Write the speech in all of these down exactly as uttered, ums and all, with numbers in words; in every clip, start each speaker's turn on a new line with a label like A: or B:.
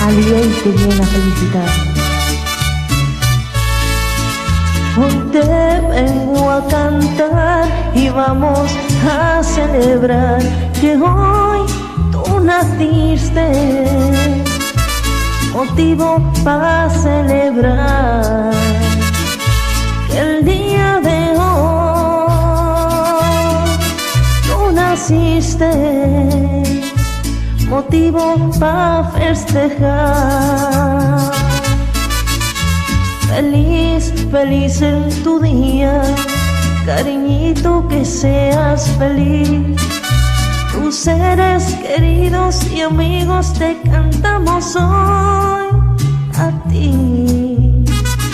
A: Aliey te viene a felicitar. Hoy te vengo a cantar y vamos a celebrar que hoy tú naciste, motivo para celebrar que el día de hoy tú naciste, motivo para festejar. Feliz, feliz en tu día, cariñito, que seas feliz. Tus seres queridos y amigos te cantamos hoy a ti.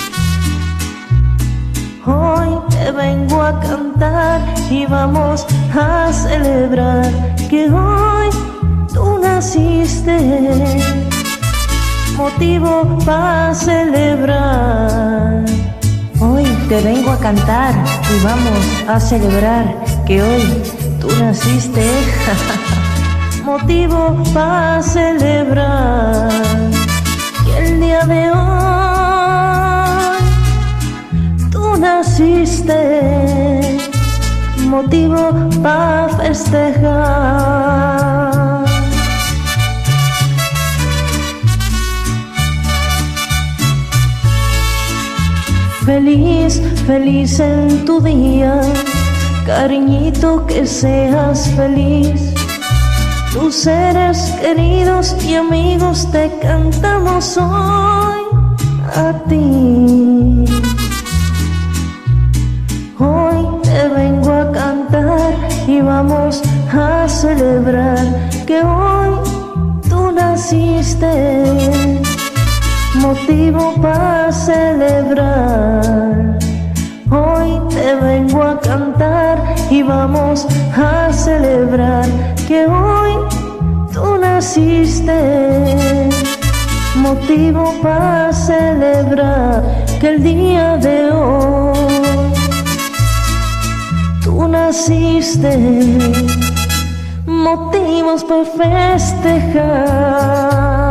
A: Hoy te vengo a cantar y vamos a celebrar que hoy tú naciste, motivo para celebrar. Hoy te vengo a cantar y vamos a celebrar que hoy tú naciste, motivo para celebrar que el día de hoy tú naciste, motivo para festejar. Feliz, feliz en tu día, cariñito, que seas feliz. Tus seres queridos y amigos te cantamos hoy a ti. Hoy te vengo a cantar y vamos a celebrar que hoy tú naciste, motivo para celebrar. Hoy te vengo a cantar y vamos a celebrar que hoy tú naciste, motivo para celebrar que el día de hoy tú naciste, motivos para festejar.